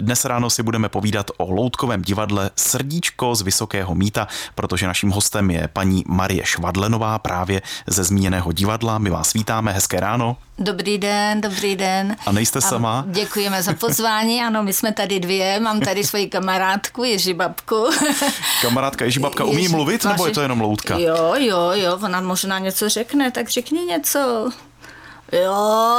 Dnes ráno si budeme povídat o loutkovém divadle Srdíčko z Vysokého Mýta, protože naším hostem je paní Marie Švadlenová právě ze zmíněného divadla. My vás vítáme, hezké ráno. Dobrý den, dobrý den. A nejste sama? Děkujeme za pozvání, ano, my jsme tady dvě, mám tady svoji kamarádku Ježibabku. Kamarádka Ježibabka umí mluvit, nebo je to jenom loutka? Jo, ona možná něco řekne, tak řekni něco. Jo,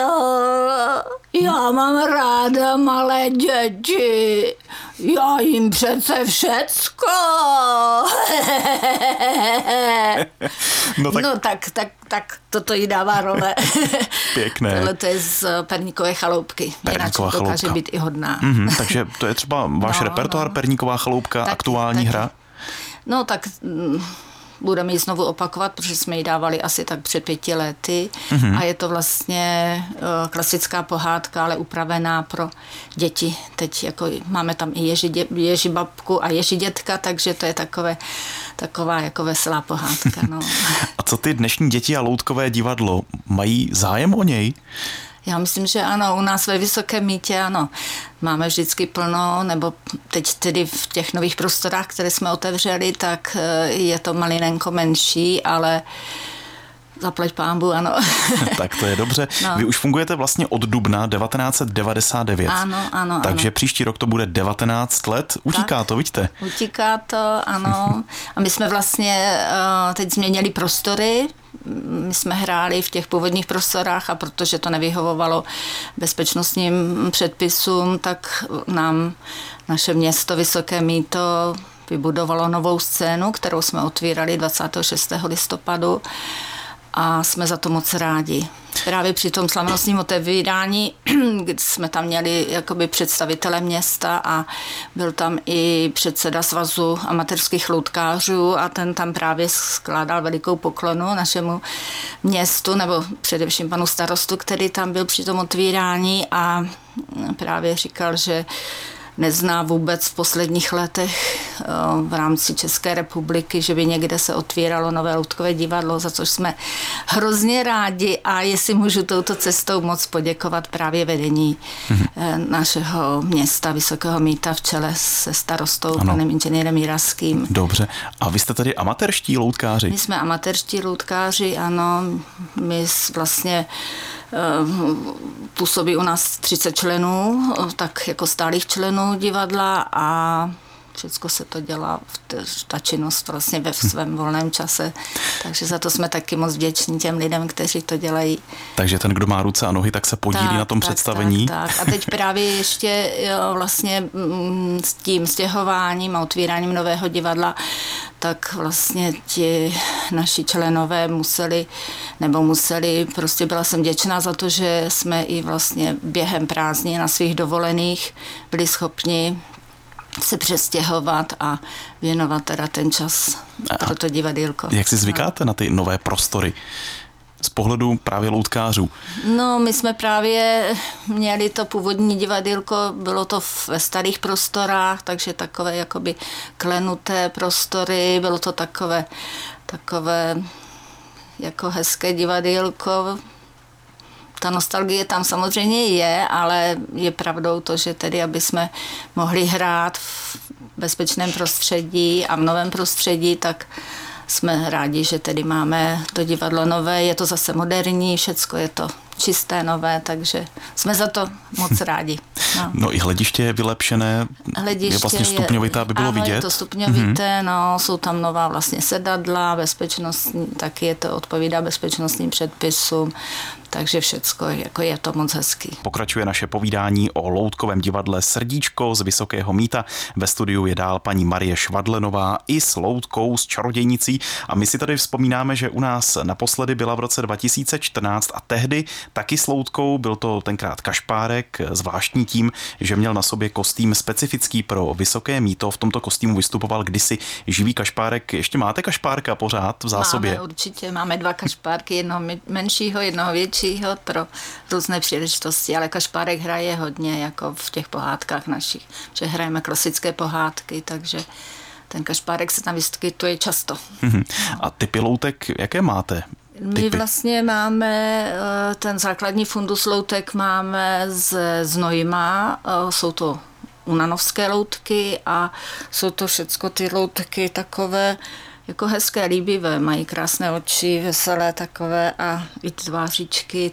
já mám ráda malé děti, já jim přece všecko. No tak toto jí dává role. Pěkné. Tohle to je z Perníkové chaloupky. Perníková chaloupka. Dokáže být i hodná. Takže to je třeba váš repertoár Perníková chaloupka, taky, aktuální hra? No tak... Budeme ji znovu opakovat, protože jsme ji dávali asi tak před 5 lety a je to vlastně klasická pohádka, ale upravená pro děti. Teď jako máme tam i Ježibabku a Ježidětka, takže to je taková jako veselá pohádka. No. A co ty dnešní děti a loutkové divadlo, mají zájem o něj? Já myslím, že ano, u nás ve Vysokém Mýtě ano. Máme vždycky plno, nebo teď tedy v těch nových prostorách, které jsme otevřeli, tak je to malinenko menší, ale zaplať pánbu, ano. Tak to je dobře. No. Vy už fungujete vlastně od dubna 1999. Ano. Takže příští rok to bude 19 let. Utíká tak, to, vidíte? Utíká to, ano. A my jsme vlastně teď změnili prostory. My jsme hráli v těch původních prostorách a protože to nevyhovovalo bezpečnostním předpisům, tak nám naše město Vysoké Mýto vybudovalo novou scénu, kterou jsme otvírali 26. listopadu a jsme za to moc rádi. Právě při tom slavnostním otevírání, kdy jsme tam měli jakoby představitele města a byl tam i předseda svazu amatérských loutkářů a ten tam právě skládal velikou poklonu našemu městu, nebo především panu starostu, který tam byl při tom otvírání a právě říkal, že nezná vůbec v posledních letech v rámci České republiky, že by někde se otvíralo nové loutkové divadlo, za což jsme hrozně rádi a jestli můžu touto cestou moc poděkovat právě vedení našeho města Vysokého Mýta v čele se starostou panem inženýrem Jiraským. Dobře. A vy jste tady amatérští loutkáři? My jsme amatérští loutkáři, ano. My vlastně působí u nás 30 členů, tak jako stálých členů divadla a všechno se to dělá, ta činnost vlastně ve svém volném čase. Takže za to jsme taky moc vděční těm lidem, kteří to dělají. Takže ten, kdo má ruce a nohy, tak se podílí na tom představení. Tak. A teď právě ještě vlastně s tím stěhováním a otvíráním nového divadla, tak vlastně ti naši členové museli, prostě byla jsem vděčná za to, že jsme i vlastně během prázdnin na svých dovolených byli schopni se přestěhovat a věnovat teda ten čas pro to divadýlko. Jak si zvykáte na ty nové prostory z pohledu právě loutkářů? No, my jsme právě měli to původní divadýlko, bylo to ve starých prostorách, takže takové jakoby klenuté prostory, bylo to takové jako hezké divadýlko. Ta nostalgie tam samozřejmě je, ale je pravdou to, že tedy, aby jsme mohli hrát v bezpečném prostředí a v novém prostředí, tak jsme rádi, že tedy máme to divadlo nové, je to zase moderní, všecko je to čisté, nové, takže jsme za to moc rádi. No i hlediště je vylepšené, je vlastně stupňovité, aby bylo vidět. Je to stupňovité, no, jsou tam nová vlastně sedadla, bezpečnostní, taky je to odpovídá bezpečnostním předpisům, takže všecko, jako je to moc hezký. Pokračuje naše povídání o loutkovém divadle Srdíčko z Vysokého Mýta. Ve studiu je dál paní Marie Švadlenová i s loutkou, s čarodějnicí a my si tady vzpomínáme, že u nás naposledy byla v roce 2014 a tehdy taky s loutkou, byl to tenkrát kašpárek, zvláštní tím, že měl na sobě kostým specifický pro Vysoké Mýto. V tomto kostýmu vystupoval kdysi živý kašpárek. Ještě máte kašpárka pořád v zásobě? Máme určitě, máme 2 kašpárky, jednoho menšího, jednoho většího pro různé příležitosti, ale kašpárek hraje hodně jako v těch pohádkách našich, že hrajeme klasické pohádky, takže ten kašpárek se tam vyskytuje často. A typy loutek, jaké máte? My vlastně máme ten základní fundus loutek máme z Znojma, jsou to unanovské loutky a jsou to všecko ty loutky takové jako hezké, líbivé, mají krásné oči, veselé takové a i tvářičky,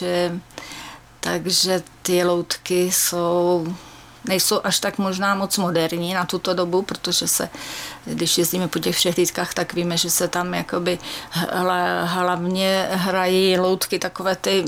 takže ty loutky nejsou až tak možná moc moderní na tuto dobu, protože když jezdíme po těch přehlídkách, tak víme, že se tam jakoby hlavně hrají loutky takové ty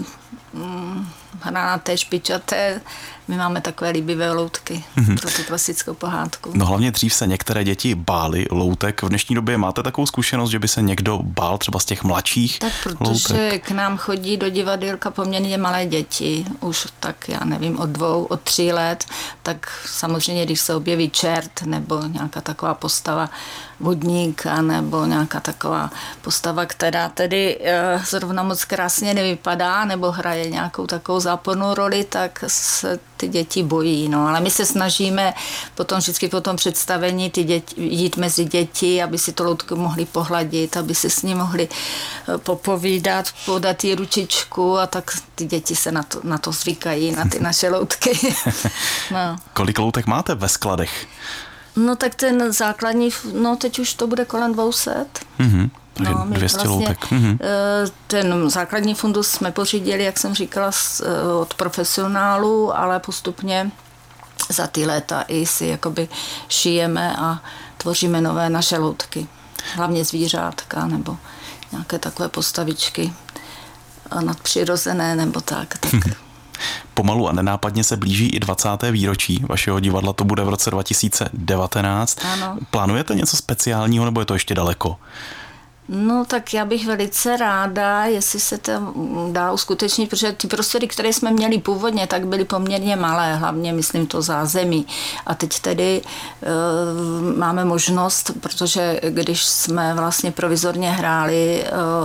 hranaté, špičaté. My máme takové líbivé loutky pro tu klasickou pohádku. No hlavně dřív se některé děti bály loutek. V dnešní době máte takovou zkušenost, že by se někdo bál třeba z těch mladších tak protože loutek? K nám chodí do divadýlka poměrně malé děti, už tak já nevím, od 3 let, tak samozřejmě, když se objeví čert nebo nějaká taková postava vodníka nebo nějaká taková postava, která tedy zrovna moc krásně nevypadá nebo hraje nějakou takovou zápornou roli, tak se ty děti bojí. No. Ale my se snažíme vždycky po tom představení jít mezi děti, aby si to loutku mohli pohladit, aby si s ní mohli popovídat, podat jí ručičku a tak ty děti se na to zvykají, na ty naše loutky. No. Kolik loutek máte ve skladech? No tak ten základní, teď už to bude kolem 200. Takže 200 loutek. Ten základní fundus jsme pořídili, jak jsem říkala, od profesionálů, ale postupně za ty léta i si jakoby šijeme a tvoříme nové naše loutky. Hlavně zvířátka nebo nějaké takové postavičky nadpřirozené nebo tak. Pomalu a nenápadně se blíží i 20. výročí vašeho divadla, to bude v roce 2019. Ano. Plánujete něco speciálního, nebo je to ještě daleko? No tak já bych velice ráda, jestli se to dá uskutečnit, protože ty prostory, které jsme měli původně, tak byly poměrně malé, hlavně myslím to zázemí. A teď tedy máme možnost, protože když jsme vlastně provizorně hráli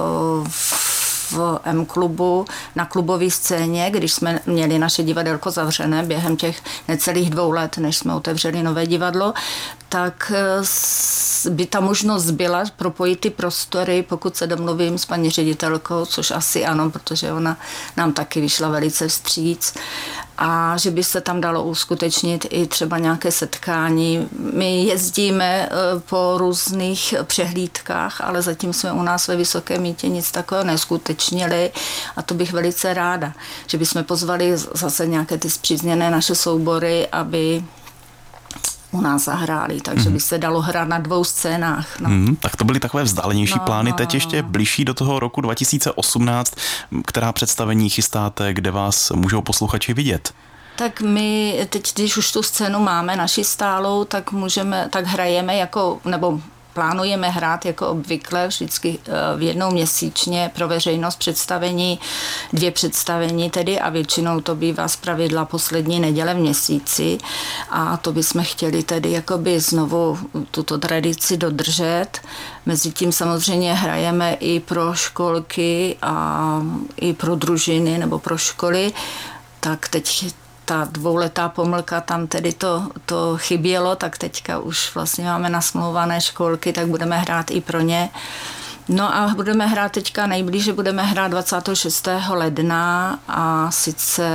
v M-klubu na klubové scéně, když jsme měli naše divadelko zavřené během těch necelých 2 let, než jsme otevřeli nové divadlo, tak by ta možnost byla propojit ty prostory, pokud se domluvím s paní ředitelkou, což asi ano, protože ona nám taky vyšla velice vstříc, a že by se tam dalo uskutečnit i třeba nějaké setkání. My jezdíme po různých přehlídkách, ale zatím jsme u nás ve Vysokém Mýtě nic takového neskutečnili a to bych velice ráda, že bychom pozvali zase nějaké ty spřízněné naše soubory, aby u nás zahráli, takže by se dalo hrát na 2 scénách. No. Tak to byly takové vzdálenější plány. Teď ještě blížší do toho roku 2018. Která představení chystáte, kde vás můžou posluchači vidět? Tak my teď, když už tu scénu máme naši stálou, tak hrajeme nebo plánujeme hrát jako obvykle vždycky jednou měsíčně pro veřejnost představení, 2 představení tedy a většinou to bývá zpravidla poslední neděle v měsíci a to bychom chtěli tedy jakoby znovu tuto tradici dodržet. Mezitím samozřejmě hrajeme i pro školky a i pro družiny nebo pro školy, tak teď ta 2letá pomlka, tam tedy to chybělo, tak teďka už vlastně máme nasmlouvané školky, tak budeme hrát i pro ně. No a budeme hrát teďka nejblíže, budeme hrát 26. ledna a sice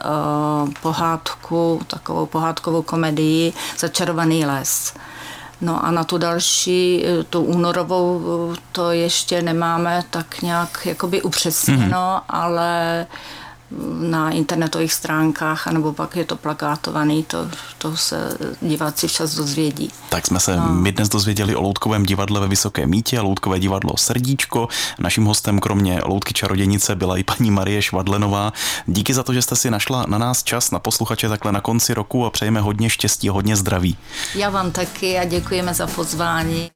takovou pohádkovou komedii Začarovaný les. No a na tu další, tu únorovou, to ještě nemáme tak nějak jakoby upřesněno, ale na internetových stránkách, anebo pak je to plakátovaný, to se diváci včas dozvědí. Tak jsme se my dnes dozvěděli o loutkovém divadle ve Vysokém Mýtě a loutkové divadlo Srdíčko. Naším hostem kromě loutky čarodějnice byla i paní Marie Švadlenová. Díky za to, že jste si našla na nás čas, na posluchače takhle na konci roku a přejeme hodně štěstí, hodně zdraví. Já vám taky a děkujeme za pozvání.